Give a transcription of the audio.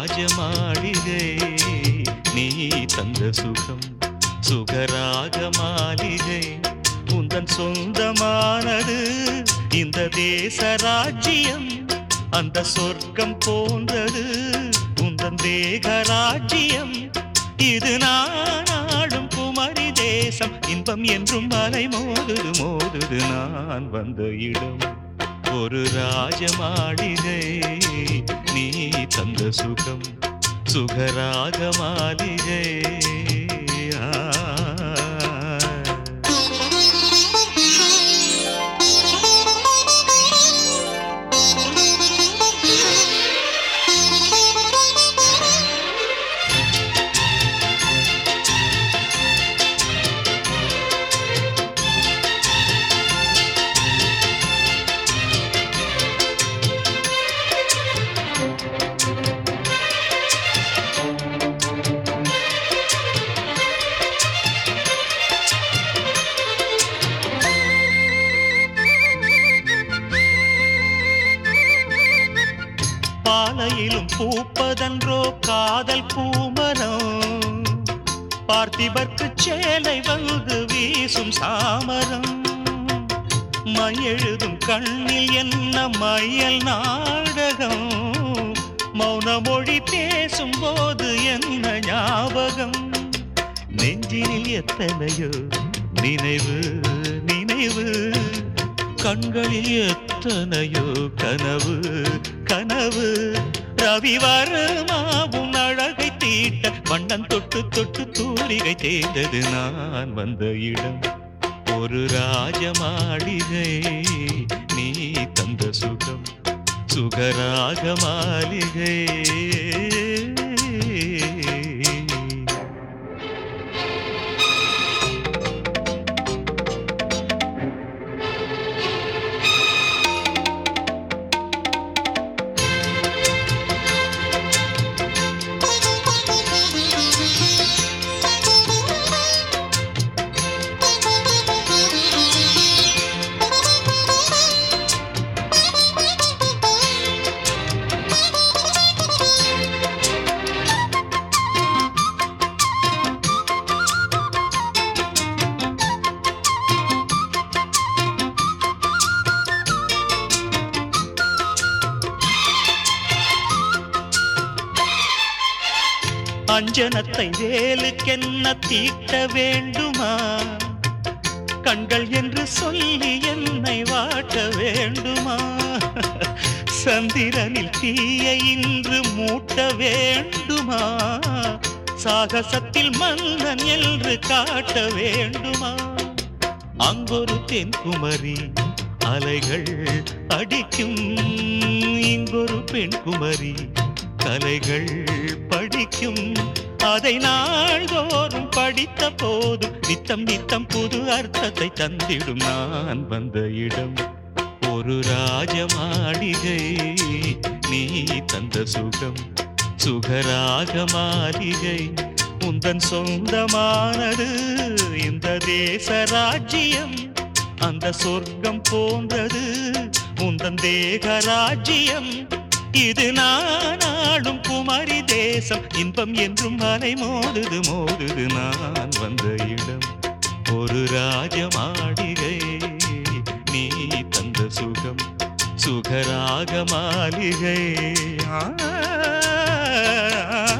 ராஜமாளிகை நீ தந்த சுகம் சுகராக மாளிகை உந்தன் சொந்தமானது இந்த தேச ராஜ்யம் அந்த சொர்க்கம் போன்றது உந்தன் தேக ராஜ்யம் இது நாடும் குமரி தேசம் இன்பம் என்றும் அலை மோதுது மோதுது நான் வந்த இடம் ஒரு ராஜமாளிகை நீ தந்த சுகம் சுகராக மாளிகை பாலையிலும் பூப்பதன்றோ காதல் பூமரம் பார்த்திபர்க்கு சேலை வந்து வீசும் சாமரம் மையெழுதும் கண்ணில் என்ன மையல் நாடகம் மௌன மொழி பேசும் போது என்ன ஞாபகம் நெஞ்சினில் எத்தனையோ நினைவு நினைவு கண்களில் எத்தனையோ கனவு கனவு ரவி வருமாவும் அழகை தீட்ட வண்ணம் தொட்டு தொட்டு தூரிகை தேர்ந்தது நான் வந்த இடம் ஒரு ராஜமாளிகை நீ தந்த சுகம் சுகராக மாளிகை அஞ்சனத்தை வேலுக்கென்ன தீட்ட வேண்டுமா கண்கள் என்று சொல்லி என்னை வாட்ட வேண்டுமா சந்திரனில் தீயை இன்று மூட்ட வேண்டுமா சாகசத்தில் மன்னன் என்று காட்ட வேண்டுமா அங்கொரு தென்குமரி அலைகள் அடிக்கும் இங்கொரு பெண்குமரி கலைகள் படிக்கும் அதை நாள்தோறும் படித்த போதும் நித்தம் நித்தம் புது அர்த்தத்தை தந்திடும் நான் வந்த இடம் ஒரு ராஜமாளிகை நீ தந்த சுகம் சுகராக மாளிகை உந்தன் சொந்தமானது இந்த தேச ராஜ்யம் அந்த சொர்க்கம் போன்றது உந்தன் தேக ராஜ்யம் இது நாடும் குமரி தேசம் இன்பம் என்றும் அலை மோதுது மோதுது நான் வந்த இடம் ஒரு ராஜமாளிகை நீ தந்த சுகம் சுகராக மாளிகை